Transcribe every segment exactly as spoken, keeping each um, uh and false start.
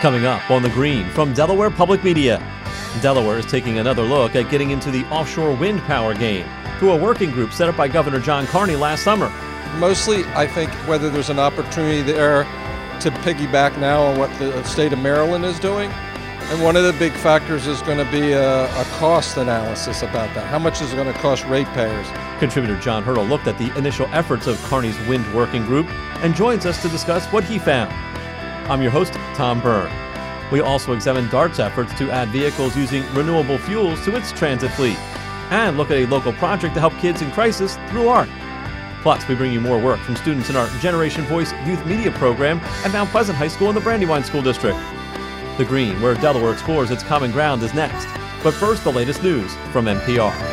Coming up on The Green from Delaware Public Media. Delaware is taking another look at getting into the offshore wind power game through a working group set up by Governor John Carney last summer. Mostly, I think whether there's an opportunity there to piggyback now on what the state of Maryland is doing. And one of the big factors is going to be a, a cost analysis about that. How much is it going to cost ratepayers? Contributor John Hurdle looked at the initial efforts of Carney's wind working group and joins us to discuss what he found. I'm your host, Tom Byrne. We also examine DART's efforts to add vehicles using renewable fuels to its transit fleet and look at a local project to help kids in crisis through art. Plus, we bring you more work from students in our Generation Voice youth media program at Mount Pleasant High School in the Brandywine School District. The Green, where Delaware explores its common ground, is next. But first, the latest news from N P R.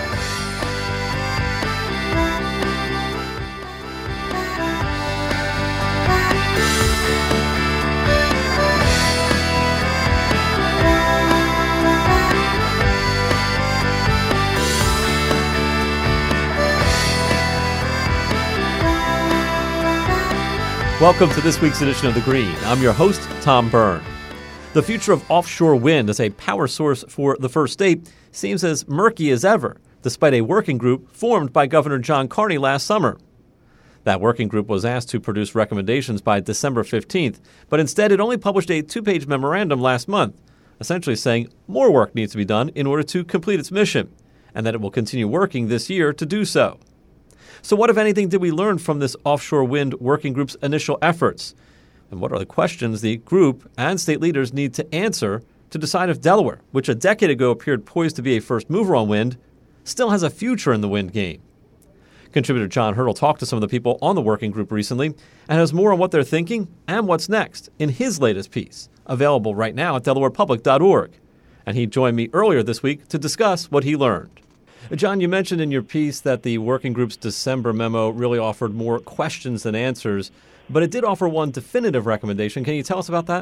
Welcome to this week's edition of The Green. I'm your host, Tom Byrne. The future of offshore wind as a power source for the first state seems as murky as ever, despite a working group formed by Governor John Carney last summer. That working group was asked to produce recommendations by December fifteenth, but instead it only published a two-page memorandum last month, essentially saying more work needs to be done in order to complete its mission, and that it will continue working this year to do so. So what, if anything, did we learn from this offshore wind working group's initial efforts? And what are the questions the group and state leaders need to answer to decide if Delaware, which a decade ago appeared poised to be a first mover on wind, still has a future in the wind game? Contributor John Hurdle talked to some of the people on the working group recently and has more on what they're thinking and what's next in his latest piece, available right now at delaware public dot org. And he joined me earlier this week to discuss what he learned. John, you mentioned in your piece that the working group's December memo really offered more questions than answers, but it did offer one definitive recommendation. Can you tell us about that?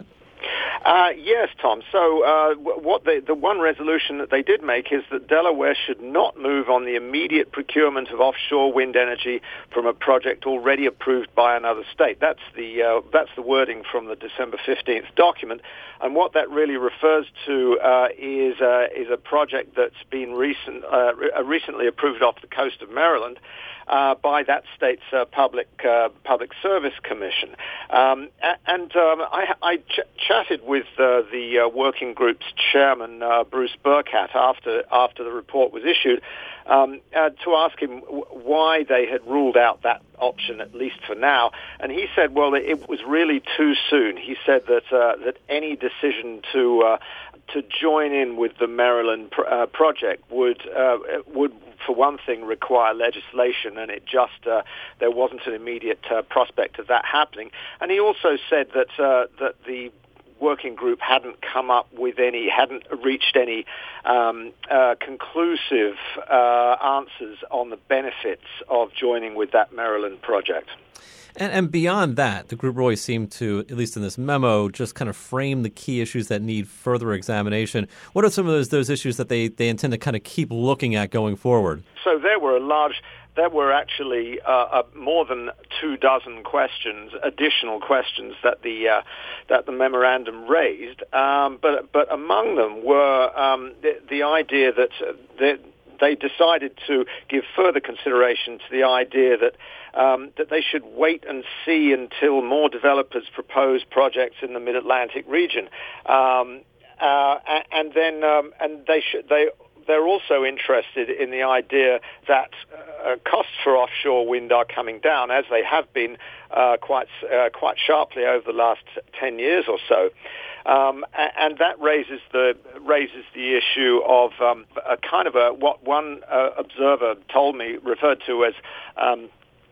Uh, yes, Tom. So uh, what they, the one resolution that they did make is that Delaware should not move on the immediate procurement of offshore wind energy from a project already approved by another state. That's the uh, that's the wording from the December fifteenth document. And what that really refers to uh, is uh, is a project that's been recent uh, re- recently approved off the coast of Maryland. Uh, by that state's uh, public uh, public service commission, um, and um, I, I ch- chatted with uh, the uh, working group's chairman, uh, Bruce Burkhat, after after the report was issued, um, uh, to ask him w- why they had ruled out that option, at least for now. And he said, well, it, it was really too soon. He said that uh, that any decision to uh, to join in with the Maryland pr- uh, project would uh, would. for one thing, require legislation, and it just uh, there wasn't an immediate uh, prospect of that happening. And he also said that uh, that the working group hadn't come up with any, hadn't reached any um, uh, conclusive uh, answers on the benefits of joining with that Maryland project. And, and beyond that, the group really seemed to, at least in this memo, just kind of frame the key issues that need further examination. What are some of those those issues that they, they intend to kind of keep looking at going forward? So there were a large, there were actually uh, uh, more than two dozen questions, additional questions that the uh, that the memorandum raised. Um, but but among them were um, the, the idea that uh, the, they decided to give further consideration to the idea that um, that they should wait and see until more developers propose projects in the Mid-Atlantic region, um, uh, and then um, and they should they. They're also interested in the idea that uh, costs for offshore wind are coming down, as they have been uh, quite uh, quite sharply over the last ten years or so. Um, and that raises the raises the issue of um, a kind of a what one uh, observer told me referred to as um,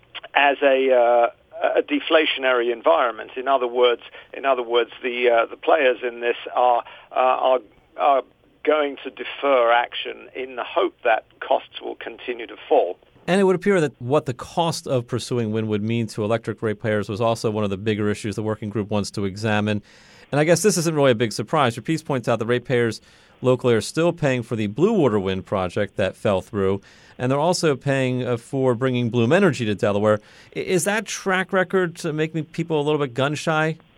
as a uh, a deflationary environment. In other words, in other words, the uh, the players in this are uh, are are going to defer action in the hope that costs will continue to fall. And it would appear that what the cost of pursuing wind would mean to electric ratepayers was also one of the bigger issues the working group wants to examine. And I guess this isn't really a big surprise. Your piece points out the ratepayers locally are still paying for the Blue Water Wind project that fell through, and they're also paying uh, for bringing Bloom Energy to Delaware. Is that track record to make me people a little bit gun-shy?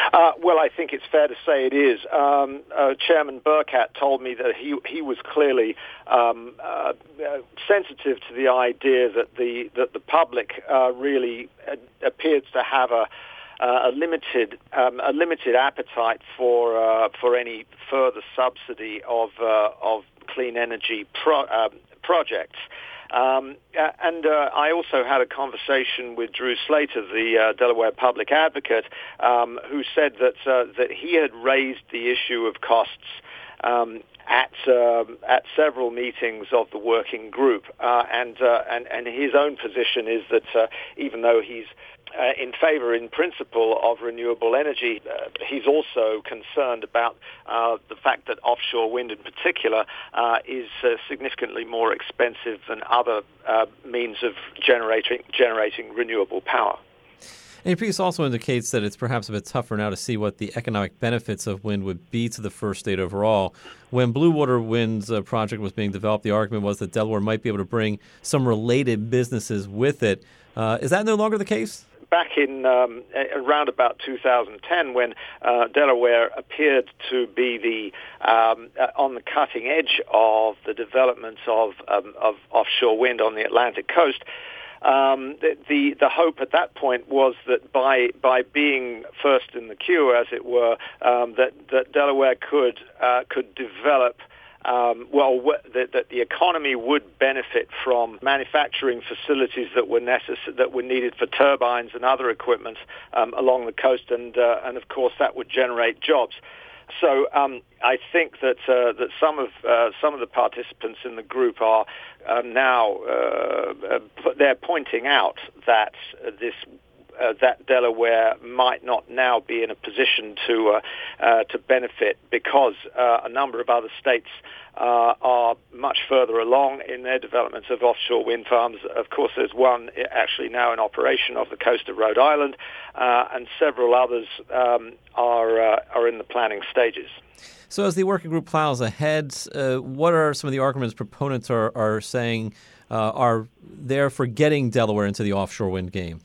Uh, well, I think it's fair to say it is. Um, uh, Chairman Burkhardt told me that he he was clearly um, uh, uh, sensitive to the idea that the that the public uh, really uh, appears to have a uh, a limited um, a limited appetite for uh, for any further subsidy of uh, of clean energy pro- uh, projects. Um, uh, and uh, I also had a conversation with Drew Slater, the uh, Delaware public advocate, um, who said that uh, that he had raised the issue of costs um, at um, at several meetings of the working group, uh, and, uh, and and his own position is that uh, even though he's Uh, in favor, in principle, of renewable energy, uh, he's also concerned about uh, the fact that offshore wind in particular uh, is uh, significantly more expensive than other uh, means of generating generating renewable power. And your piece also indicates that it's perhaps a bit tougher now to see what the economic benefits of wind would be to the first state overall. When Blue Water Wind's uh, project was being developed, the argument was that Delaware might be able to bring some related businesses with it. Uh, is that no longer the case? Back in um, around about two thousand ten, when uh, Delaware appeared to be the um, uh, on the cutting edge of the development of, um, of offshore wind on the Atlantic coast, um, the, the the hope at that point was that by by being first in the queue, as it were, um, that that Delaware could uh, could develop. Um, well, that, that the economy would benefit from manufacturing facilities that were necess- that were needed for turbines and other equipment um, along the coast, and uh, and of course that would generate jobs. So um, I think that uh, that some of uh, some of the participants in the group are uh, now uh, they're pointing out that this. Uh, that Delaware might not now be in a position to uh, uh, to benefit because uh, a number of other states uh, are much further along in their development of offshore wind farms. Of course, there's one actually now in operation off the coast of Rhode Island, uh, and several others um, are uh, are in the planning stages. So as the working group plows ahead, uh, what are some of the arguments proponents are, are saying uh, are there for getting Delaware into the offshore wind game?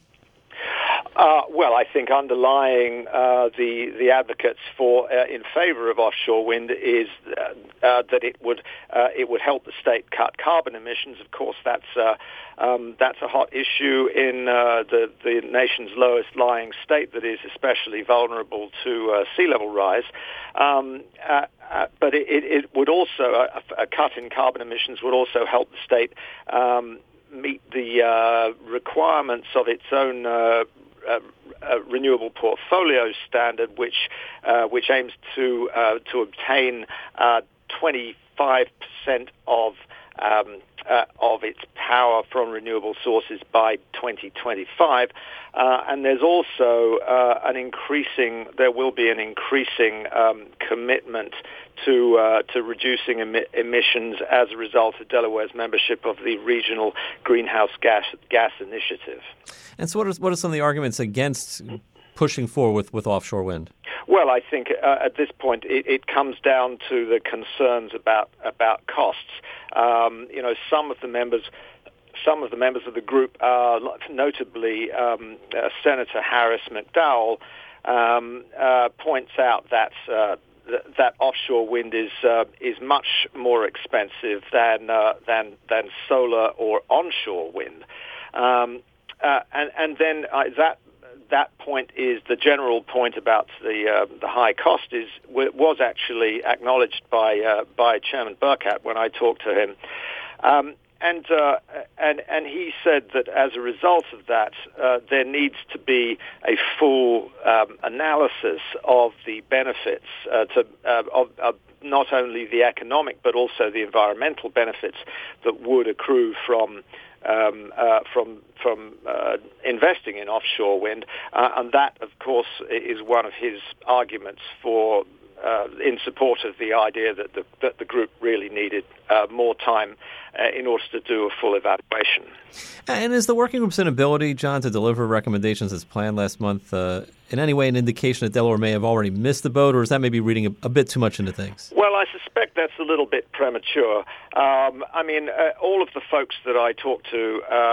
Uh, well, I think underlying uh, the the advocates for uh, in favor of offshore wind is uh, uh, that it would uh, it would help the state cut carbon emissions. Of course, that's uh, um, that's a hot issue in uh, the the nation's lowest lying state that is especially vulnerable to uh, sea level rise. Um, uh, uh, but it, it, it would also a, a cut in carbon emissions would also help the state um, meet the uh, requirements of its own. Uh, Uh, uh, renewable portfolio standard, which uh, which aims to uh, to obtain uh, twenty-five percent of um, uh, of its power from renewable sources by twenty twenty-five, uh, and there's also uh, an increasing. There will be an increasing um, commitment to uh, to reducing emi- emissions as a result of Delaware's membership of the Regional Greenhouse Gas Gas Initiative. And so what are, what are some of the arguments against pushing forward with, with offshore wind? Well, I think uh, at this point it, it comes down to the concerns about about costs. Um, you know, some of the members some of the members of the group, uh, notably um, uh, Senator Harris McDowell, um, uh, points out that uh, th- that offshore wind is uh, is much more expensive than uh, than than solar or onshore wind. Um, Uh, and, and then uh, that that point is the general point about the uh, the high cost is was actually acknowledged by uh, by Chairman Burkhardt when I talked to him, um, and uh, and and he said that as a result of that, uh, there needs to be a full um, analysis of the benefits uh, to uh, of, of not only the economic but also the environmental benefits that would accrue from. Um, uh, from from uh, investing in offshore wind, uh, and that, of course, is one of his arguments for uh, in support of the idea that the that the group really needed uh, more time uh, in order to do a full evaluation. And is the working group's inability, John, to deliver recommendations as planned last month uh, in any way an indication that Delaware may have already missed the boat, or is that maybe reading a, a bit too much into things? Well, I suspect that's a little bit premature. Um, I mean, uh, all of the folks that I talked to uh,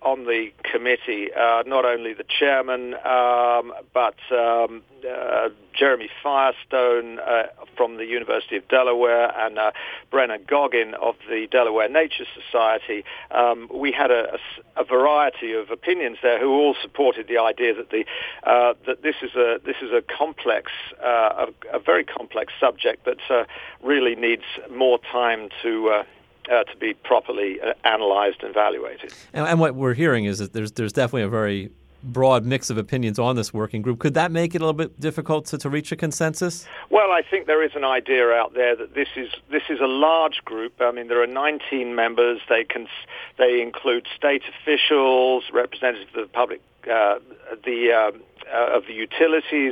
on the committee, uh, not only the chairman, um, but um, uh, Jeremy Firestone uh, from the University of Delaware and uh, Brenna Goggin of the Delaware Nature Society. Um, we had a, a, a variety of opinions there who all supported the idea that the uh, that this is a this is a complex, uh, a, a very complex subject that uh, really needs more time to. Uh, Uh, to be properly uh, analyzed and evaluated. And, and what we're hearing is that there's there's definitely a very broad mix of opinions on this working group. Could that make it a little bit difficult to, to reach a consensus? Well, I think there is an idea out there that this is this is a large group. I mean, there are nineteen members. They can they include state officials, representatives of the public, uh, the uh, uh, of the utilities,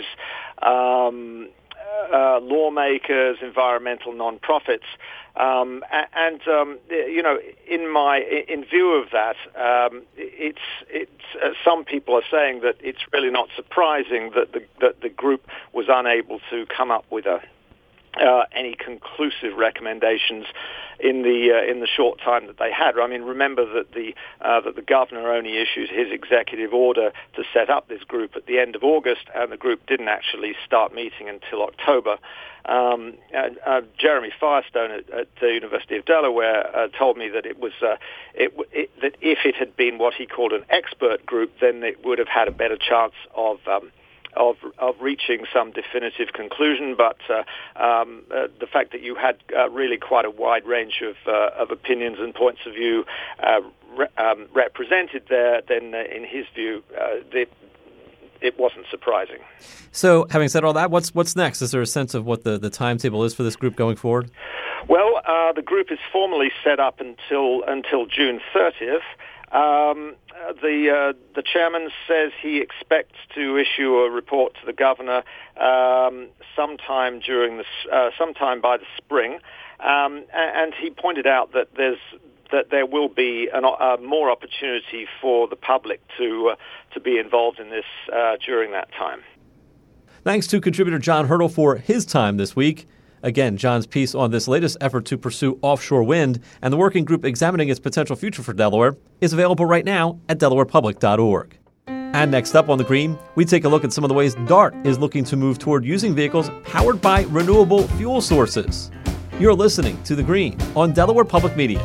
um, uh, lawmakers, environmental nonprofits. Um, and um, you know, in my in view of that, um, it's it's uh, some people are saying that it's really not surprising that the that the group was unable to come up with a uh, any conclusive recommendations in the uh, in the short time that they had. I mean, remember that the uh, that the governor only issued his executive order to set up this group at the end of August, and the group didn't actually start meeting until October. Um, uh, uh, Jeremy Firestone at, at the University of Delaware uh, told me that it was uh, it, it, that if it had been what he called an expert group, then it would have had a better chance of um, of of reaching some definitive conclusion. But uh, um, uh, the fact that you had uh, really quite a wide range of uh, of opinions and points of view uh, re- um, represented there, then uh, in his view, uh, the it wasn't surprising. So, having said all that, what's what's next? Is there a sense of what the, the timetable is for this group going forward? Well, uh, the group is formally set up until until June thirtieth. Um, the uh, the chairman says he expects to issue a report to the governor um, sometime during the uh, sometime by the spring, um, and he pointed out that there's. that there will be an, uh, more opportunity for the public to uh, to be involved in this uh, during that time. Thanks to contributor John Hurdle for his time this week. Again, John's piece on this latest effort to pursue offshore wind and the working group examining its potential future for Delaware is available right now at delaware public dot org. And next up on The Green, we take a look at some of the ways DART is looking to move toward using vehicles powered by renewable fuel sources. You're listening to The Green on Delaware Public Media.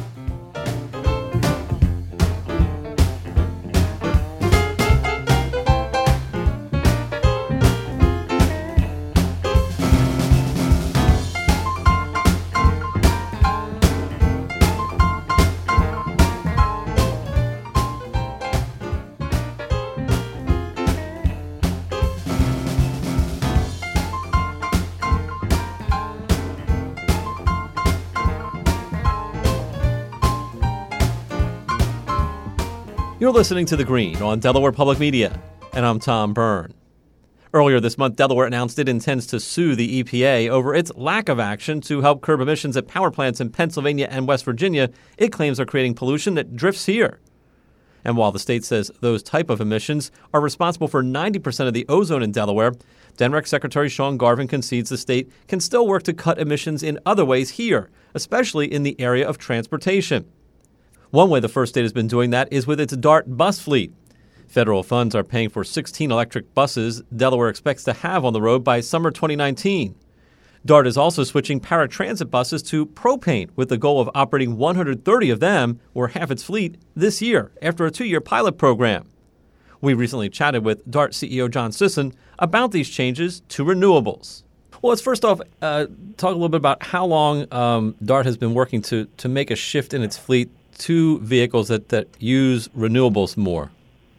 You're listening to The Green on Delaware Public Media, and I'm Tom Byrne. Earlier this month, Delaware announced it intends to sue the E P A over its lack of action to help curb emissions at power plants in Pennsylvania and West Virginia it claims are creating pollution that drifts here. And while the state says those type of emissions are responsible for ninety percent of the ozone in Delaware, D N R E C Secretary Sean Garvin concedes the state can still work to cut emissions in other ways here, especially in the area of transportation. One way the first state has been doing that is with its DART bus fleet. Federal funds are paying for sixteen electric buses Delaware expects to have on the road by summer twenty nineteen. DART is also switching paratransit buses to propane with the goal of operating one hundred thirty of them, or half its fleet, this year after a two-year pilot program. We recently chatted with DART C E O John Sisson about these changes to renewables. Well, let's first off uh, talk a little bit about how long um, DART has been working to, to make a shift in its fleet to vehicles that, that use renewables more.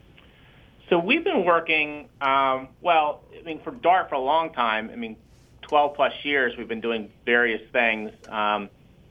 So we've been working, um, well, I mean, for DART for a long time. I mean, twelve plus years we've been doing various things. Um,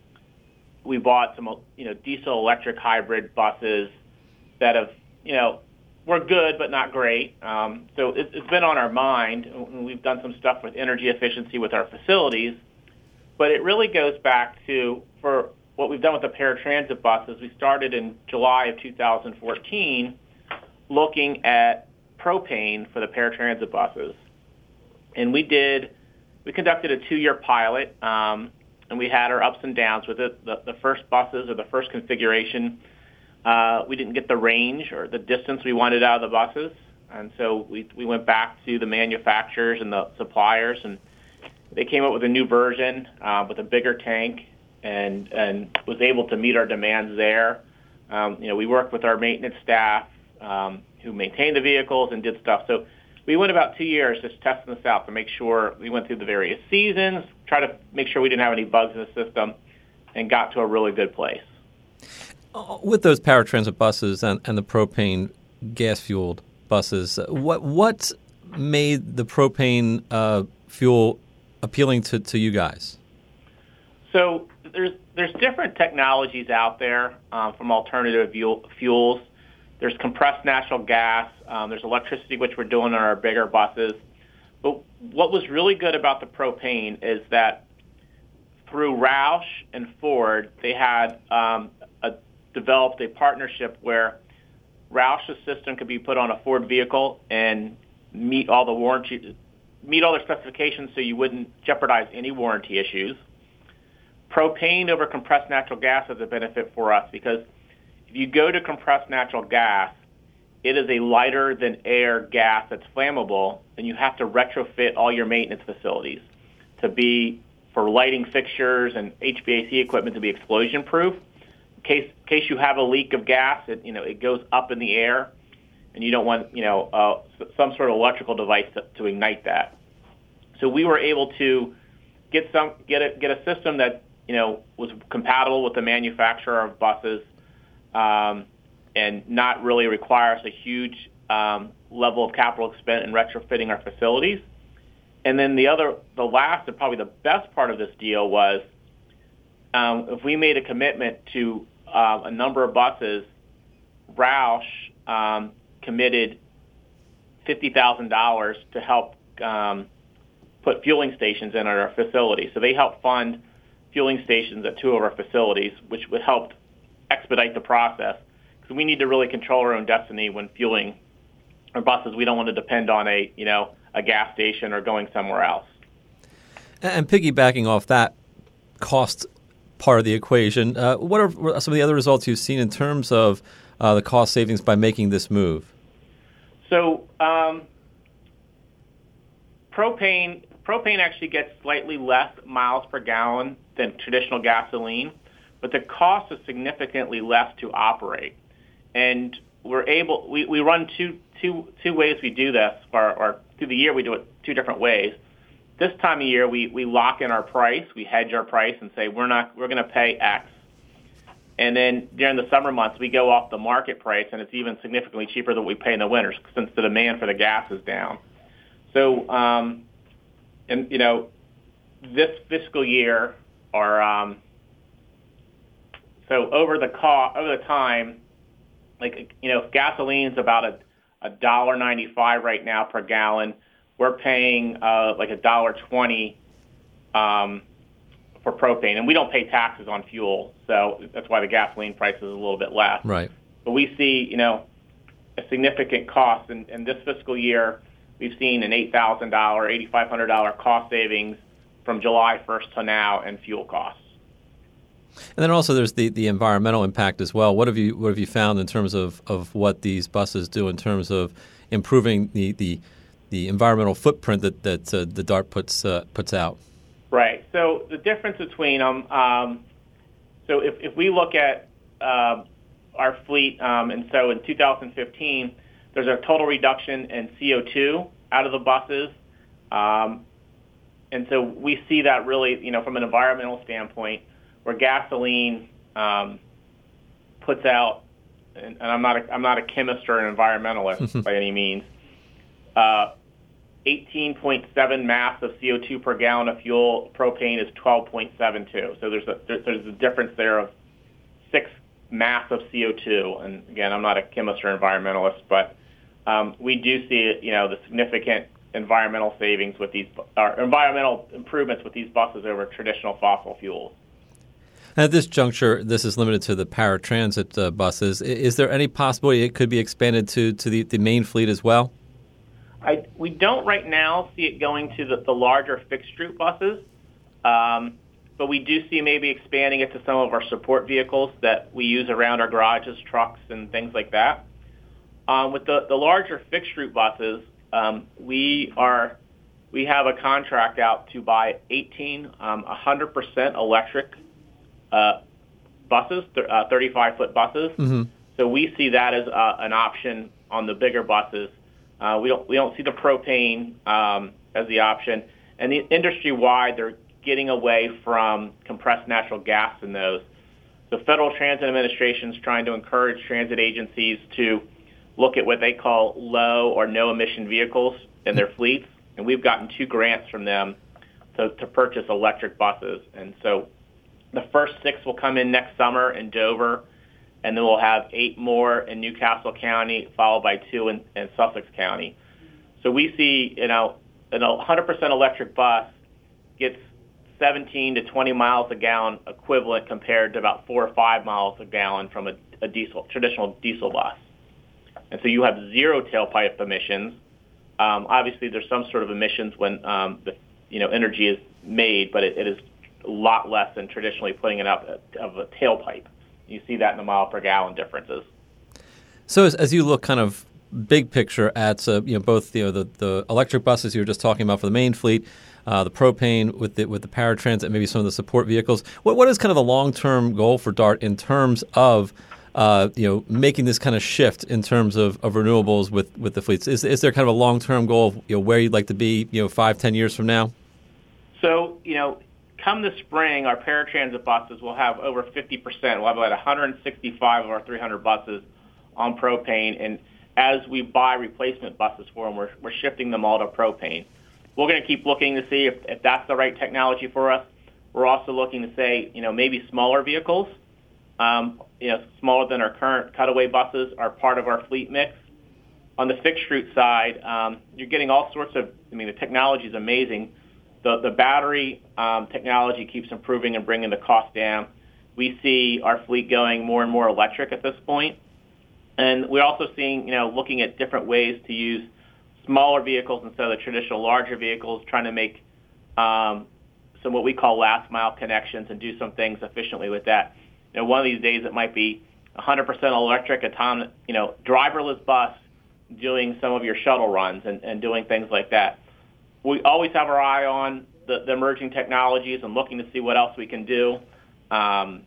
we bought some, you know, diesel electric hybrid buses that have, you know, were good but not great. Um, so it, it's been on our mind. We've done some stuff with energy efficiency with our facilities, but it really goes back to, for what we've done with the paratransit buses, we started in July of two thousand fourteen looking at propane for the paratransit buses. And we did, we conducted a two-year pilot, um, and we had our ups and downs with it. The, the first buses, or the first configuration, Uh, we didn't get the range or the distance we wanted out of the buses, and so we we went back to the manufacturers and the suppliers, and they came up with a new version uh, with a bigger tank, and and was able to meet our demands there. Um, you know, we worked with our maintenance staff um, who maintained the vehicles and did stuff. So we went about two years just testing this out to make sure we went through the various seasons, try to make sure we didn't have any bugs in the system, and got to a really good place. With those paratransit buses and, and the propane gas-fueled buses, what what made the propane uh, fuel appealing to, to you guys? So there's there's different technologies out there um, from alternative fuel, fuels. There's compressed natural gas. Um, there's electricity, which we're doing on our bigger buses. But what was really good about the propane is that through Roush and Ford, they had um, a, developed a partnership where Roush's system could be put on a Ford vehicle and meet all the warranty, meet all their specifications, so you wouldn't jeopardize any warranty issues. Propane over compressed natural gas is a benefit for us because if you go to compressed natural gas, it is a lighter than air gas that's flammable, and you have to retrofit all your maintenance facilities to be for lighting fixtures and H V A C equipment to be explosion proof. In case in case you have a leak of gas, it you know it goes up in the air, and you don't want you know uh, some sort of electrical device to, to ignite that. So we were able to get some get a get a system that you know was compatible with the manufacturer of buses, um, and not really require us a huge um, level of capital expense in retrofitting our facilities. And then the other, the last and probably the best part of this deal was um, if we made a commitment to uh, a number of buses, Roush um, committed fifty thousand dollars to help um, put fueling stations in at our facility. So they helped fund fueling stations at two of our facilities, which would help expedite the process. Because we need to really control our own destiny when fueling our buses. We don't want to depend on a, you know, a gas station or going somewhere else. And piggybacking off that cost part of the equation, uh, what are some of the other results you've seen in terms of uh, the cost savings by making this move? So um, propane propane actually gets slightly less miles per gallon than traditional gasoline, but the cost is significantly less to operate. And we're able we, we run two two two ways we do this, or, or through the year we do it two different ways. This time of year we, we lock in our price, we hedge our price and say we're not we're going to pay X. And then during the summer months we go off the market price, and it's even significantly cheaper than we pay in the winters since the demand for the gas is down. So um, and you know this fiscal year or um, so over the co- over the time, like you know if gasoline's about a a dollar ninety-five right now per gallon. We're paying uh, like a dollar twenty um, for propane, and we don't pay taxes on fuel, so that's why the gasoline price is a little bit less. Right. But we see, you know, a significant cost, and in, in this fiscal year, we've seen an eight thousand dollars, eight thousand five hundred dollars cost savings from July first to now in fuel costs. And then also there's the, the environmental impact as well. What have you what have you found in terms of, of what these buses do in terms of improving the the, the environmental footprint that that uh, the DART puts uh, puts out? Right. So the difference between them. Um, so if if we look at uh, our fleet, um, and so in two thousand fifteen, there's a total reduction in C O two out of the buses, um, and so we see that really, you know, from an environmental standpoint, where gasoline um, puts out, and, and I'm not a, I'm not a chemist or an environmentalist by any means, uh, eighteen point seven mass of C O two per gallon of fuel. Propane is twelve point seven two. So there's a there's a difference there of six mass of C O two. And again, I'm not a chemist or environmentalist, but um, we do see, you know, the significant environmental savings with these, or environmental improvements with these buses over traditional fossil fuels. At this juncture, this is limited to the paratransit uh, buses. Is there any possibility it could be expanded to, to the, the main fleet as well? I, we don't right now see it going to the, the larger fixed route buses. Um, but we do see maybe expanding it to some of our support vehicles that we use around our garages, trucks, and things like that. Um, with the, the larger fixed route buses, um, we are we have a contract out to buy eighteen um, one hundred percent electric uh, buses, uh, thirty-five foot buses. Mm-hmm. So we see that as uh, an option on the bigger buses. Uh, we don't we don't see the propane um, as the option, and the industry wide they're getting away from compressed natural gas in those. The Federal Transit Administration is trying to encourage transit agencies to look at what they call low or no emission vehicles in their fleets, and we've gotten two grants from them to, to purchase electric buses. And so the first six will come in next summer in Dover, and then we'll have eight more in Newcastle County, followed by two in, in Sussex County. So we see, you know, an one hundred percent electric bus gets seventeen to twenty miles a gallon equivalent compared to about four or five miles a gallon from a, a diesel traditional diesel bus. And so you have zero tailpipe emissions. Um, obviously, there's some sort of emissions when um, the you know energy is made, but it, it is a lot less than traditionally putting it up of a tailpipe. You see that in the mile per gallon differences. So as, as you look kind of big picture at uh, you know both you know the, the electric buses you were just talking about for the main fleet, uh, the propane with the with the paratransit, and maybe some of the support vehicles. What what is kind of the long term goal for DART in terms of uh, you know making this kind of shift in terms of, of renewables with, with the fleets? Is is there kind of a long term goal of you know where you'd like to be you know five ten years from now? So you know. Come the spring, our paratransit buses will have over fifty percent. We'll have about one hundred sixty-five of our three hundred buses on propane. And as we buy replacement buses for them, we're, we're shifting them all to propane. We're going to keep looking to see if, if that's the right technology for us. We're also looking to say, you know, maybe smaller vehicles, um, you know, smaller than our current cutaway buses are part of our fleet mix. On the fixed route side, um, you're getting all sorts of, I mean, the technology is amazing. The, the battery um, technology keeps improving and bringing the cost down. We see our fleet going more and more electric at this point. And we're also seeing, you know, looking at different ways to use smaller vehicles instead of the traditional larger vehicles, trying to make um, some what we call last mile connections and do some things efficiently with that. You know, one of these days it might be one hundred percent electric, autonomous, you know, driverless bus doing some of your shuttle runs and, and doing things like that. We always have our eye on the, the emerging technologies and looking to see what else we can do. Um,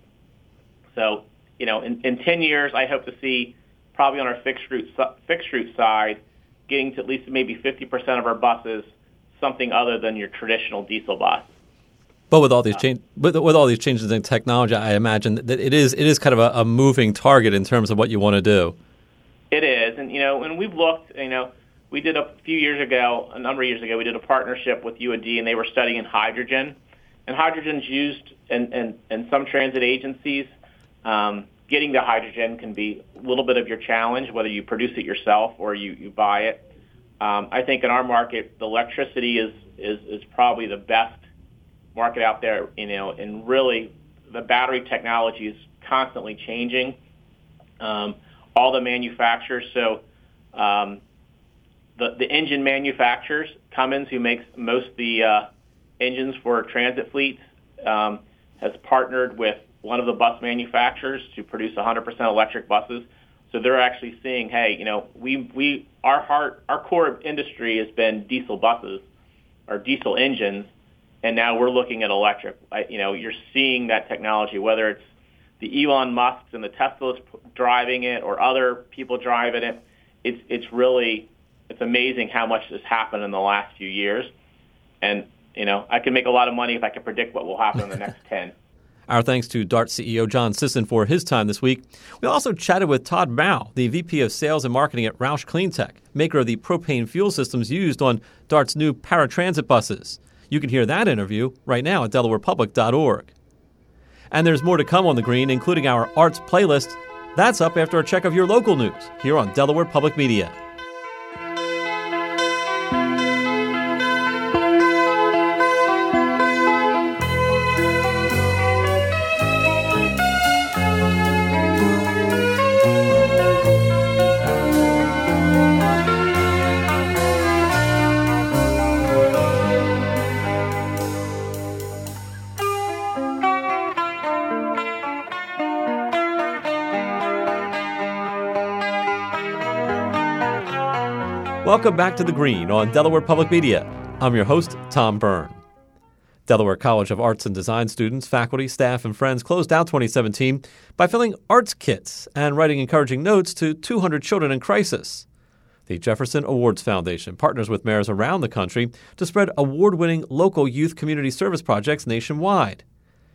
so, you know, in, in ten years, I hope to see probably on our fixed route fixed route side, getting to at least maybe fifty percent of our buses something other than your traditional diesel bus. But with all these change, with, with all these changes in technology, I imagine that it is it is kind of a, a moving target in terms of what you want to do. It is, and you know, when we've looked, you know. We did a few years ago, a number of years ago, we did a partnership with U of D, and they were studying hydrogen. And hydrogen's used in, in, in some transit agencies. Um, getting the hydrogen can be a little bit of your challenge, whether you produce it yourself or you, you buy it. Um, I think in our market, the electricity is, is, is probably the best market out there, you know, and really the battery technology is constantly changing. Um, all the manufacturers, so um, The, the engine manufacturers, Cummins, who makes most of the uh, engines for transit fleets, um, has partnered with one of the bus manufacturers to produce one hundred percent electric buses. So they're actually seeing, hey, you know, we we our heart our core industry has been diesel buses or diesel engines, and now we're looking at electric. I, you know, you're seeing that technology, whether it's the Elon Musks and the Teslas driving it or other people driving it. It's it's really It's amazing how much has happened in the last few years. And, you know, I could make a lot of money if I could predict what will happen in the next ten. Our thanks to DART C E O John Sisson for his time this week. We also chatted with Todd Mao, the V P of Sales and Marketing at Roush CleanTech, maker of the propane fuel systems used on DART's new paratransit buses. You can hear that interview right now at delaware public dot org. And there's more to come on The Green, including our arts playlist. That's up after a check of your local news here on Delaware Public Media. Welcome back to The Green on Delaware Public Media. I'm your host, Tom Byrne. Delaware College of Arts and Design students, faculty, staff, and friends closed out twenty seventeen by filling arts kits and writing encouraging notes to two hundred children in crisis. The Jefferson Awards Foundation partners with mayors around the country to spread award-winning local youth community service projects nationwide.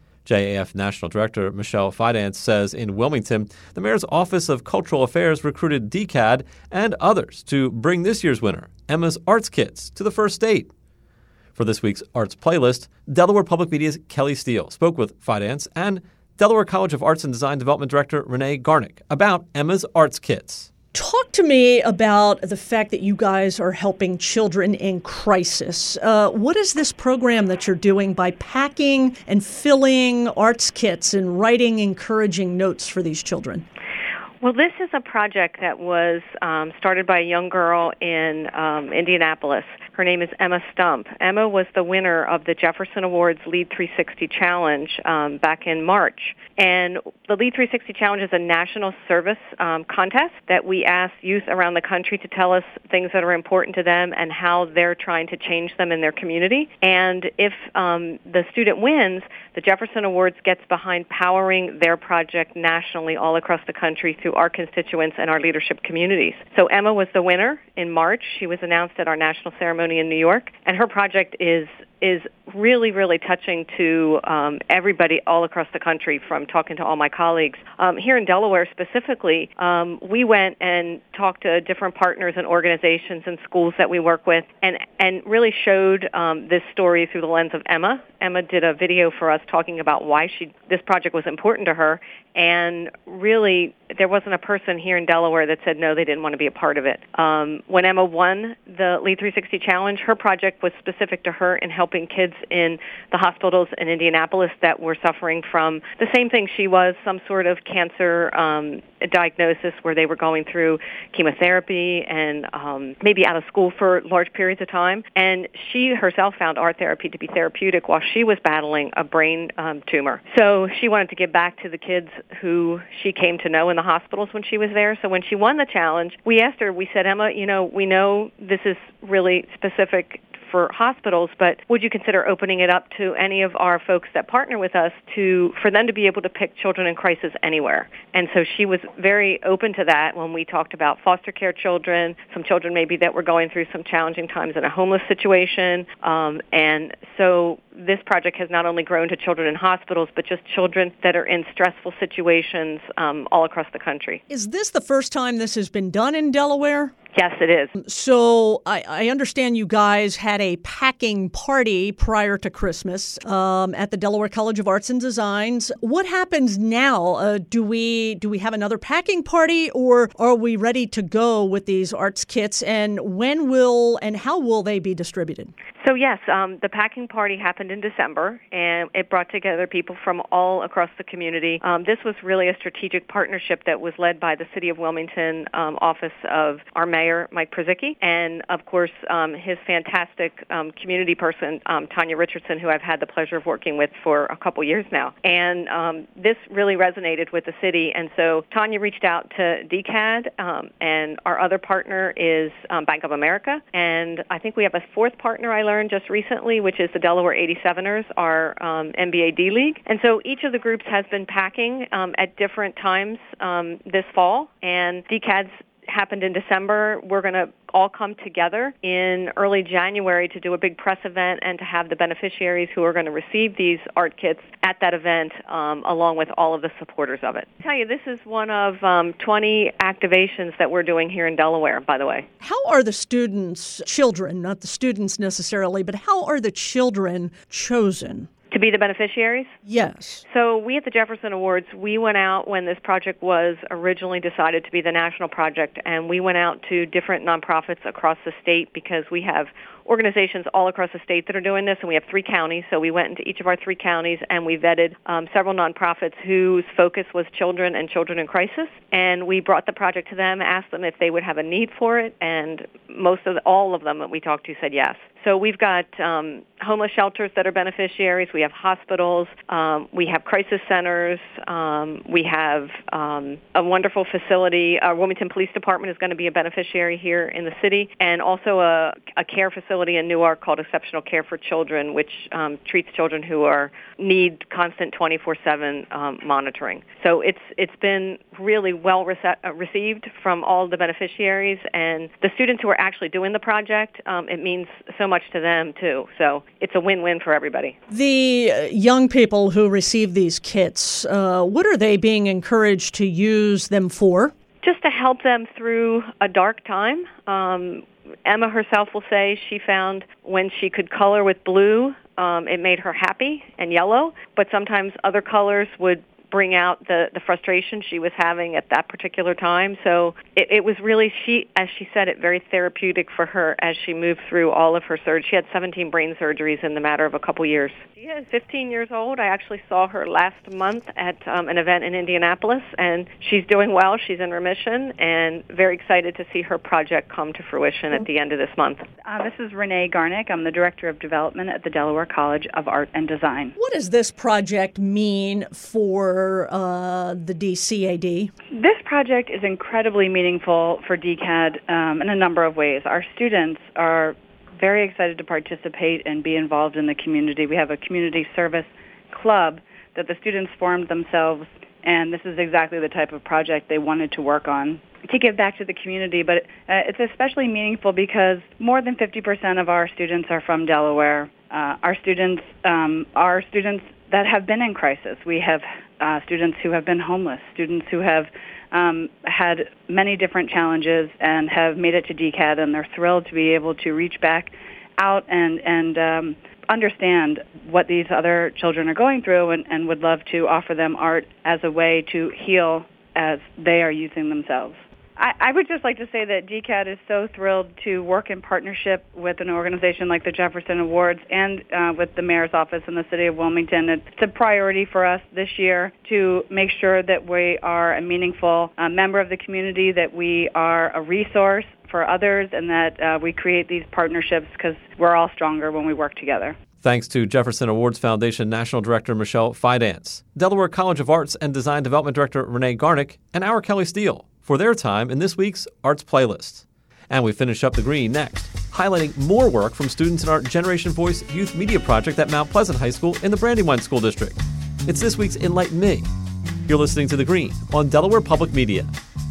J A F National Director Michelle Fidance says in Wilmington, the mayor's Office of Cultural Affairs recruited D C A D and others to bring this year's winner, Emma's Arts Kits, to the first state. For this week's Arts Playlist, Delaware Public Media's Kelly Steele spoke with Fidance and Delaware College of Arts and Design Development Director Renee Garnick about Emma's Arts Kits. Talk to me about the fact that you guys are helping children in crisis. Uh, what is this program that you're doing by packing and filling arts kits and writing encouraging notes for these children? Well, this is a project that was um, started by a young girl in um, Indianapolis. Her name is Emma Stump. Emma was the winner of the Jefferson Awards Lead three sixty Challenge um, back in March. And the Lead three sixty Challenge is a national service um, contest that we ask youth around the country to tell us things that are important to them and how they're trying to change them in their community. And if um, the student wins, the Jefferson Awards gets behind powering their project nationally all across the country through our constituents and our leadership communities. So Emma was the winner in March. She was announced at our national ceremony in New York, and her project is is really, really touching to um, everybody all across the country from talking to all my colleagues. Um, here in Delaware specifically, um, we went and talked to different partners and organizations and schools that we work with and, and really showed um, this story through the lens of Emma. Emma did a video for us talking about why she this project was important to her, and really there wasn't a person here in Delaware that said no, they didn't want to be a part of it. Um, when Emma won the Lead three sixty Challenge, her project was specific to her in helping kids in the hospitals in Indianapolis that were suffering from the same thing she was, some sort of cancer um, diagnosis where they were going through chemotherapy and um, maybe out of school for large periods of time. And she herself found art therapy to be therapeutic while she was battling a brain um, tumor. So she wanted to give back to the kids who she came to know in the hospitals when she was there. So when she won the challenge, we asked her, we said, Emma, you know, we know this is really specific for hospitals, but would you consider opening it up to any of our folks that partner with us to for them to be able to pick children in crisis anywhere? And so she was very open to that when we talked about foster care children, some children maybe that were going through some challenging times in a homeless situation. Um, and so this project has not only grown to children in hospitals, but just children that are in stressful situations um, all across the country. Is this the first time this has been done in Delaware? Yes, it is. So I, I understand you guys had a packing party prior to Christmas um, at the Delaware College of Arts and Designs. What happens now? Uh, do we do we have another packing party, or are we ready to go with these arts kits? And when will and how will they be distributed? So yes, um, the packing party happened in December, and it brought together people from all across the community. Um, this was really a strategic partnership that was led by the City of Wilmington um, office of our mayor, Mike Przicki, and of course um, his fantastic um, community person, um, Tanya Richardson, who I've had the pleasure of working with for a couple years now. And um, this really resonated with the city, and so Tanya reached out to D C A D, um, and our other partner is um, Bank of America, and I think we have a fourth partner I learned just recently, which is the Delaware eighty-seveners, our um, N B A D League. And so each of the groups has been packing um, at different times um, this fall, and D C A D's happened in December. We're going to all come together in early January to do a big press event and to have the beneficiaries who are going to receive these art kits at that event, um, along with all of the supporters of it. I tell you, this is one of um, twenty activations that we're doing here in Delaware, by the way. How are the students, children, not the students necessarily, but how are the children chosen? To be the beneficiaries? Yes. So we at the Jefferson Awards, we went out when this project was originally decided to be the national project, and we went out to different nonprofits across the state because we have organizations all across the state that are doing this, and we have three counties. So we went into each of our three counties, and we vetted um, several nonprofits whose focus was children and children in crisis. And we brought the project to them, asked them if they would have a need for it, and most of the, all of them that we talked to said yes. So we've got um, homeless shelters that are beneficiaries. We have hospitals. Um, we have crisis centers. Um, we have um, a wonderful facility. Our Wilmington Police Department is going to be a beneficiary here in the city, and also a, a care facility in Newark called Exceptional Care for Children, which um, treats children who are need constant twenty-four seven um, monitoring. So it's it's been really well rece- uh, received from all the beneficiaries, and the students who are actually doing the project. Um, it means so much to them too. So it's a win-win for everybody. The uh, young people who receive these kits, uh, what are they being encouraged to use them for? Just to help them through a dark time. Um, Emma herself will say she found when she could color with blue, um, it made her happy, and yellow, but sometimes other colors would bring out the, the frustration she was having at that particular time. So it, it was really, she, as she said, it very therapeutic for her as she moved through all of her surgeries. She had seventeen brain surgeries in the matter of a couple years. She is fifteen years old. I actually saw her last month at um, an event in Indianapolis, and she's doing well. She's in remission, and very excited to see her project come to fruition at the end of this month. Uh, this is Renee Garnick. I'm the Director of Development at the Delaware College of Art and Design. What does this project mean for uh, the D C A D? This project is incredibly meaningful for D C A D um, in a number of ways. Our students are very excited to participate and be involved in the community. We have a community service club that the students formed themselves, and this is exactly the type of project they wanted to work on to give back to the community. But uh, it's especially meaningful because more than fifty percent of our students are from Delaware. Uh, our students um, are students that have been in crisis. We have uh, students who have been homeless, students who have um, had many different challenges and have made it to D C A D, and they're thrilled to be able to reach back out and, and um, understand what these other children are going through, and, and would love to offer them art as a way to heal as they are using themselves. I, I would just like to say that D C A D is so thrilled to work in partnership with an organization like the Jefferson Awards and uh, with the Mayor's Office in the City of Wilmington. It's a priority for us this year to make sure that we are a meaningful uh, member of the community, that we are a resource for others, and that uh, we create these partnerships because we're all stronger when we work together. Thanks to Jefferson Awards Foundation National Director Michelle Fidance, Delaware College of Arts and Design Development Director Renee Garnick, and our Kelly Steele for their time in this week's Arts Playlist. And we finish up the green next, highlighting more work from students in our Generation Voice Youth Media Project at Mount Pleasant High School in the Brandywine School District. It's this week's Enlighten Me. You're listening to The Green on Delaware Public Media.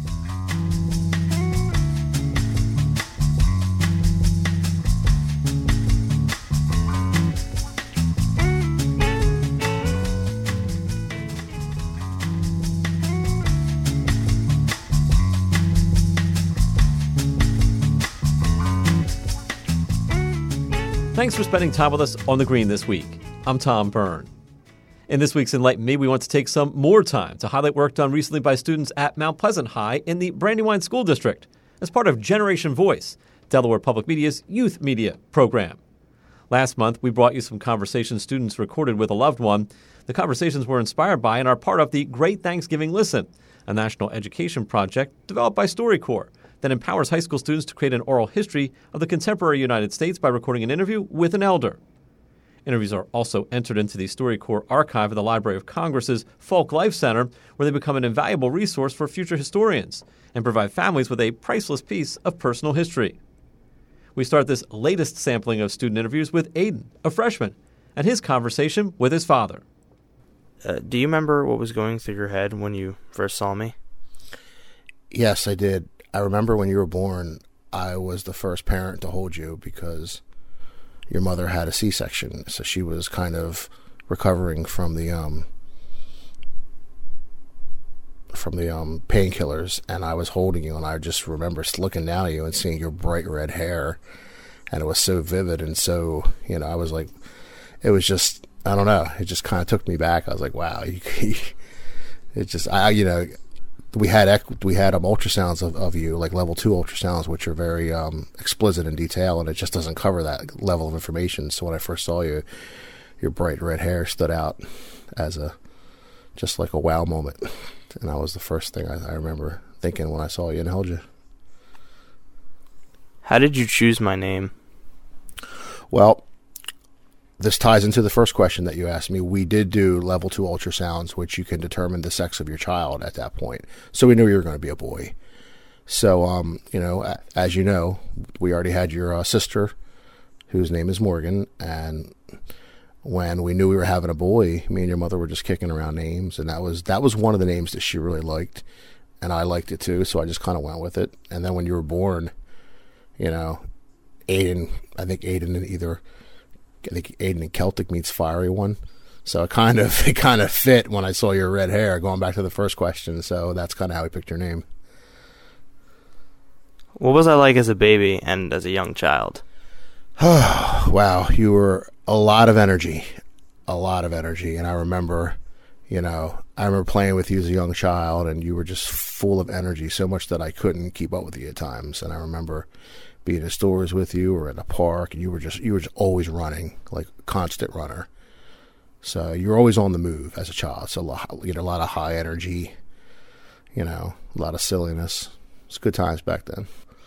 Thanks for spending time with us on The Green this week. I'm Tom Byrne. In this week's Enlighten Me, we want to take some more time to highlight work done recently by students at Mount Pleasant High in the Brandywine School District as part of Generation Voice, Delaware Public Media's youth media program. Last month, we brought you some conversations students recorded with a loved one. The conversations were inspired by and are part of the Great Thanksgiving Listen, a national education project developed by StoryCorps that empowers high school students to create an oral history of the contemporary United States by recording an interview with an elder. Interviews are also entered into the StoryCorps archive of the Library of Congress's Folk Life Center, where they become an invaluable resource for future historians and provide families with a priceless piece of personal history. We start this latest sampling of student interviews with Aiden, a freshman, and his conversation with his father. Uh, do you remember what was going through your head when you first saw me? Yes, I did. I remember when you were born, I was the first parent to hold you because your mother had a C-section, so she was kind of recovering from the um from the um painkillers, and I was holding you, and I just remember looking down at you and seeing your bright red hair, and it was so vivid and so, you know, I was like, it was just, I don't know, it just kind of took me back. I was like, wow, you, it just, I, you know. We had we had um, ultrasounds of, of you, like level two ultrasounds, which are very um, explicit in detail, and it just doesn't cover that level of information. So when I first saw you, your bright red hair stood out as a just like a wow moment, and that was the first thing I, I remember thinking when I saw you and held you. How did you choose my name? Well, this ties into the first question that you asked me. We did do level two ultrasounds, which you can determine the sex of your child at that point. So we knew you were going to be a boy. So, um, you know, as you know, we already had your uh, sister, whose name is Morgan, and when we knew we were having a boy, me and your mother were just kicking around names, and that was that was one of the names that she really liked, and I liked it too, so I just kind of went with it. And then when you were born, you know, Aiden, I think Aiden in either, I think Aiden in Celtic means fiery one, so it kind of it kind of fit when I saw your red hair. Going back to the first question, so that's kind of how we picked your name. What was I like as a baby and as a young child? Wow, you were a lot of energy, a lot of energy. And I remember, you know, I remember playing with you as a young child, and you were just full of energy, so much that I couldn't keep up with you at times. And I remember being in stores with you or at a park, and you were just you were just always running, like a constant runner. So you were always on the move as a child. So you know, a lot of high energy, you know, a lot of silliness. It's good times back then.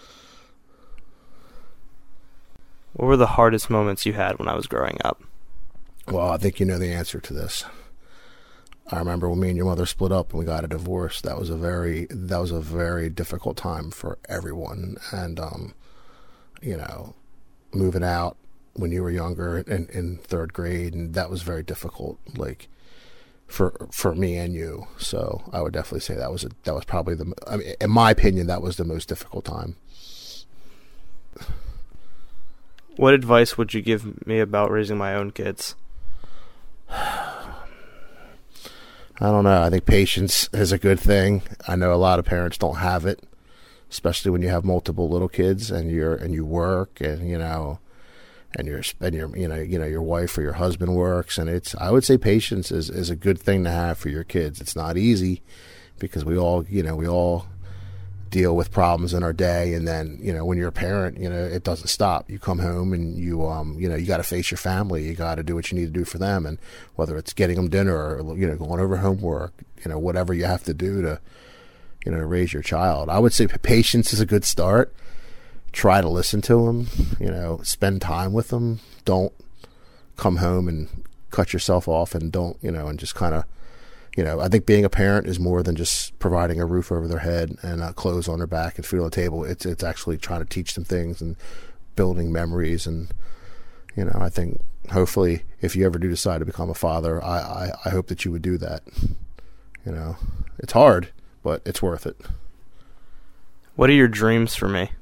What were the hardest moments you had when I was growing up? Well, I think you know the answer to this. I remember when me and your mother split up and we got a divorce. That was a very that was a very difficult time for everyone. And um, you know, moving out when you were younger in, in third grade, and that was very difficult, like for for me and you. So I would definitely say that was a, that was probably the I mean, in my opinion, that was the most difficult time. What advice would you give me about raising my own kids? I don't know. I think patience is a good thing. I know a lot of parents don't have it, especially when you have multiple little kids and you're and you work and you know, and you're and your you know you know your wife or your husband works, and it's I would say patience is, is a good thing to have for your kids. It's not easy because we all you know we all. deal with problems in our day, and then you know when you're a parent, you know it doesn't stop. You come home and you um you know you got to face your family. You got to do what you need to do for them, and whether it's getting them dinner or you know going over homework, you know whatever you have to do to you know raise your child. I would say patience is a good start. Try to listen to them. You know, spend time with them. Don't come home and cut yourself off, and don't you know and just kind of. You know, I think being a parent is more than just providing a roof over their head and uh, clothes on their back and food on the table. It's it's actually trying to teach them things and building memories. And, you know, I think hopefully if you ever do decide to become a father, I, I, I hope that you would do that. You know, it's hard, but it's worth it. What are your dreams for me?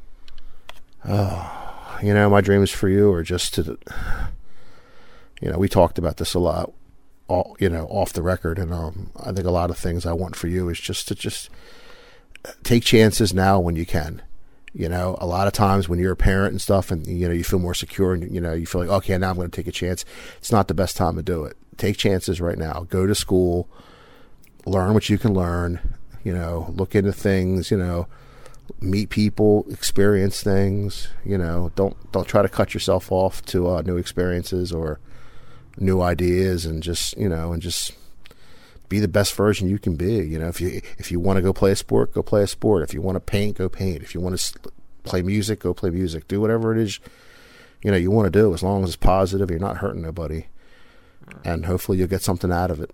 Oh, you know, my dreams for you are just to, you know, we talked about this a lot. All, you know, off the record, and um, I think a lot of things I want for you is just to just take chances now when you can. You know, a lot of times when you're a parent and stuff, and you know you feel more secure, and you know you feel like, okay, now I'm going to take a chance. It's not the best time to do it. Take chances right now. Go to school, learn what you can learn. You know, look into things. You know, meet people, experience things. You know, don't don't try to cut yourself off to uh, new experiences or new ideas, and just you know and just be the best version you can be. You know, if you if you want to go play a sport, go play a sport. If you want to paint, go paint. If you want to play music, go play music. Do whatever it is you know you want to do, as long as it's positive. You're not hurting nobody, and hopefully you'll get something out of it.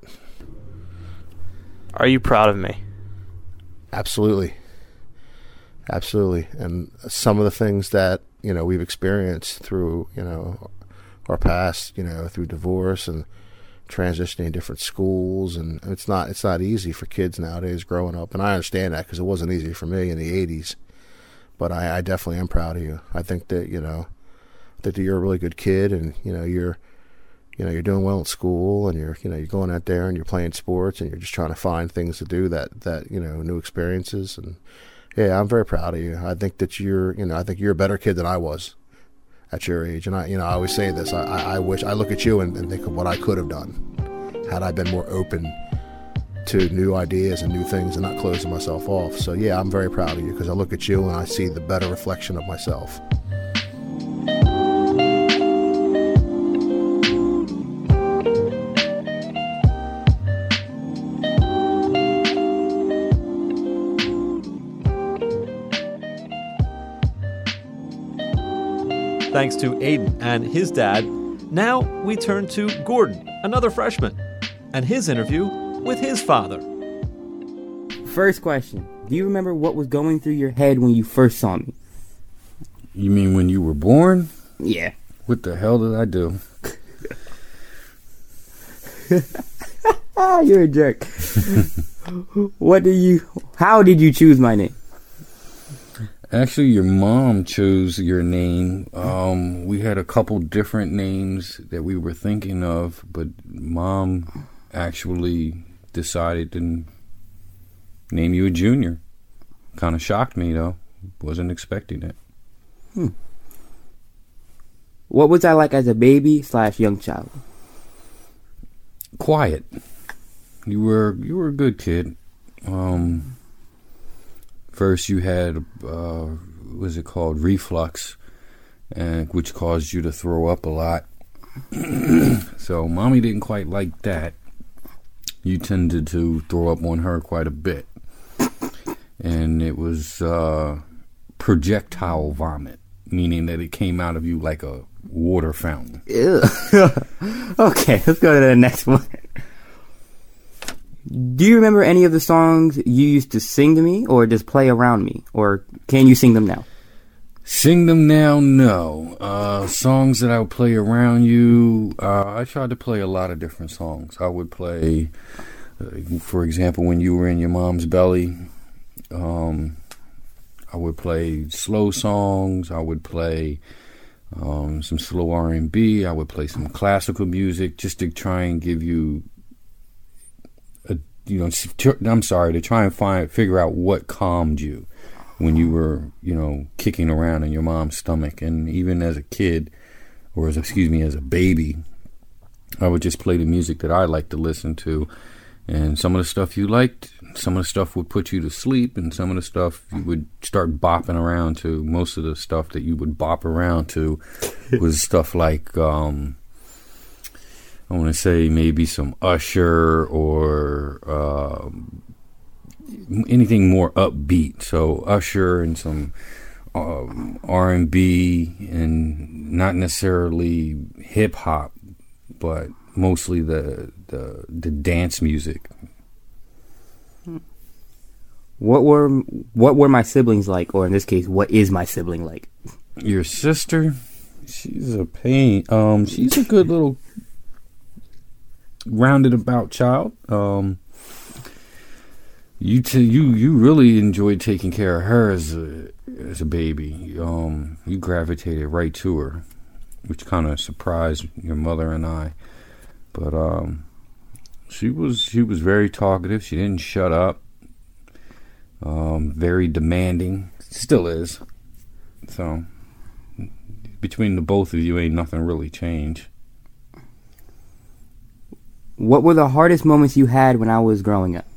Are you proud of me? Absolutely, absolutely. And some of the things that you know we've experienced through you know our past, you know, through divorce and transitioning to different schools, and it's not it's not easy for kids nowadays growing up, and I understand that because it wasn't easy for me in the eighties. But I, I definitely am proud of you. I think that you know, I think that you're a really good kid, and you know you're, you know, you're doing well in school, and you're you know you're going out there and you're playing sports, and you're just trying to find things to do that that you know new experiences, and yeah, I'm very proud of you. I think that you're you know I think you're a better kid than I was at your age. And I, you know, I always say this, I, I, I wish, I look at you and, and think of what I could have done had I been more open to new ideas and new things and not closing myself off. So yeah, I'm very proud of you because I look at you and I see the better reflection of myself. Thanks to Aiden and his dad. Now we turn to Gordon, another freshman, and his interview with his father. First question. Do you remember what was going through your head when you first saw me? You mean when you were born? Yeah. What the hell did I do? Ah, you're a jerk. What do you, how did you choose my name? Actually, your mom chose your name. Um, we had a couple different names that we were thinking of, but Mom actually decided to name you a Junior. Kind of shocked me, though. Wasn't expecting it. Hmm. What was I like as a baby slash young child? Quiet. You were you were a good kid. Um, first, you had uh, what was it called, reflux, and which caused you to throw up a lot. So, Mommy didn't quite like that. You tended to throw up on her quite a bit, and it was uh, projectile vomit, meaning that it came out of you like a water fountain. Ew. Okay, let's go to the next one. Do you remember any of the songs you used to sing to me, or just play around me, or can you sing them now? Sing them now, no. Uh, songs that I would play around you, uh, I tried to play a lot of different songs. I would play, uh, for example, when you were in your mom's belly, um, I would play slow songs. I would play um, some slow R and B. I would play some classical music just to try and give you a, you know, I'm sorry, to try and find, figure out what calmed you when you were, you know, kicking around in your mom's stomach. And even as a kid, or as, excuse me, as a baby, I would just play the music that I liked to listen to. And some of the stuff you liked, some of the stuff would put you to sleep, and some of the stuff you would start bopping around to. Most of the stuff that you would bop around to was stuff like, um, I want to say maybe some Usher or uh, anything more upbeat. So Usher and some um, R and B, and not necessarily hip hop, but mostly the, the the dance music. What were what were my siblings like, or in this case, what is my sibling like? Your sister, she's a pain. Um, she's a good little rounded about child. Um, you t- you you really enjoyed taking care of her as a as a baby. Um, you gravitated right to her, which kind of surprised your mother and I. But um, she was she was very talkative. She didn't shut up. Um, very demanding. Still is. So between the both of you, ain't nothing really changed. What were the hardest moments you had when I was growing up?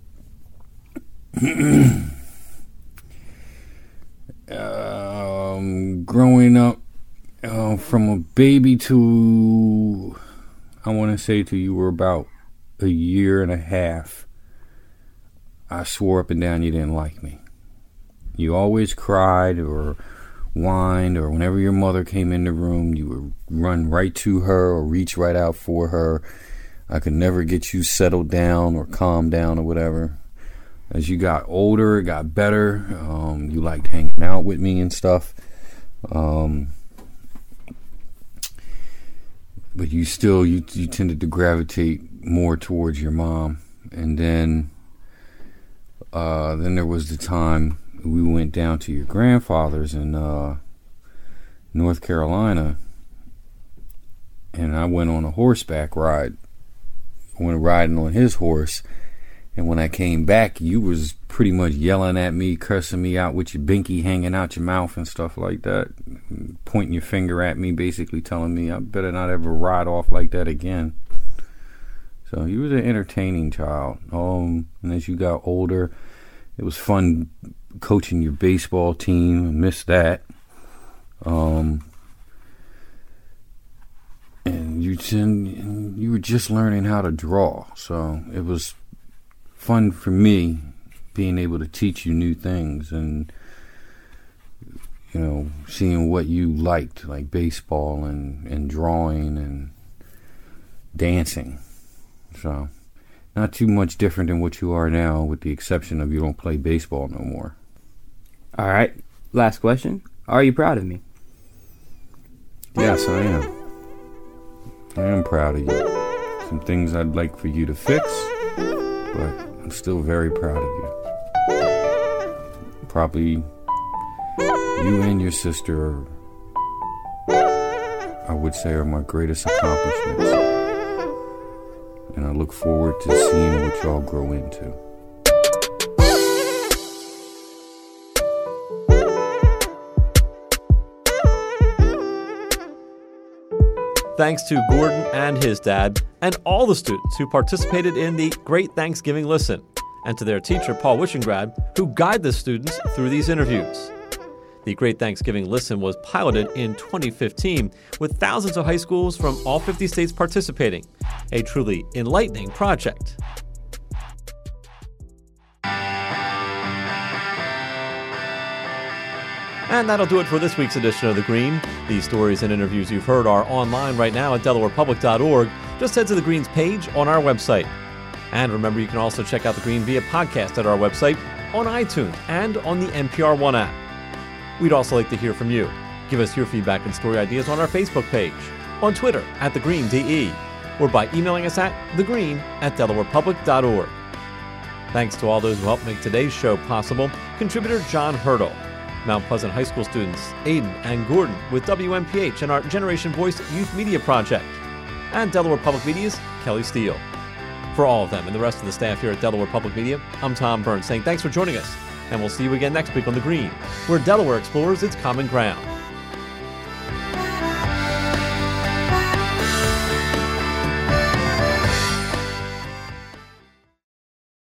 um, growing up, uh, from a baby to, I want to say to you were about a year and a half, I swore up and down you didn't like me. You always cried or whined, or whenever your mother came in the room, you would run right to her or reach right out for her. I could never get you settled down or calmed down or whatever. As you got older, it got better. Um, you liked hanging out with me and stuff. Um, but you still, you, you tended to gravitate more towards your mom. And then, uh, then there was the time we went down to your grandfather's in uh, North Carolina. And I went on a horseback ride. I went riding on his horse. And when I came back, you was pretty much yelling at me, cursing me out with your binky hanging out your mouth and stuff like that, pointing your finger at me, basically telling me I better not ever ride off like that again. So you was an entertaining child. Um, and as you got older, it was fun coaching your baseball team. I missed that. Um, and you and you were just learning how to draw, so it was fun for me being able to teach you new things. And you know, seeing what you liked, like baseball and, and drawing and dancing. So, not too much different than what you are now, with the exception of you don't play baseball no more. All right. Last question. Are you proud of me? Yes, I am. I am proud of you. Some things I'd like for you to fix, but I'm still very proud of you. Probably you and your sister are, I would say, are my greatest accomplishments. And I look forward to seeing what y'all grow into. Thanks to Gordon and his dad, and all the students who participated in the Great Thanksgiving Listen, and to their teacher, Paul Wishengrad, who guided the students through these interviews. The Great Thanksgiving Listen was piloted in twenty fifteen, with thousands of high schools from all fifty states participating, a truly enlightening project. And that'll do it for this week's edition of The Green. These stories and interviews you've heard are online right now at delaware public dot org. Just head to the Green's page on our website. And remember, you can also check out The Green via podcast at our website, on iTunes, and on the N P R One app. We'd also like to hear from you. Give us your feedback and story ideas on our Facebook page, on Twitter at The Green D E, or by emailing us at thegreen at delaware public dot org. Thanks to all those who helped make today's show possible. Contributor John Hurdle, Mount Pleasant High School students Aiden and Gordon with W M P H and our Generation Voice Youth Media Project, and Delaware Public Media's Kelly Steele. For all of them and the rest of the staff here at Delaware Public Media, I'm Tom Burns saying thanks for joining us, and we'll see you again next week on The Green, where Delaware explores its common ground.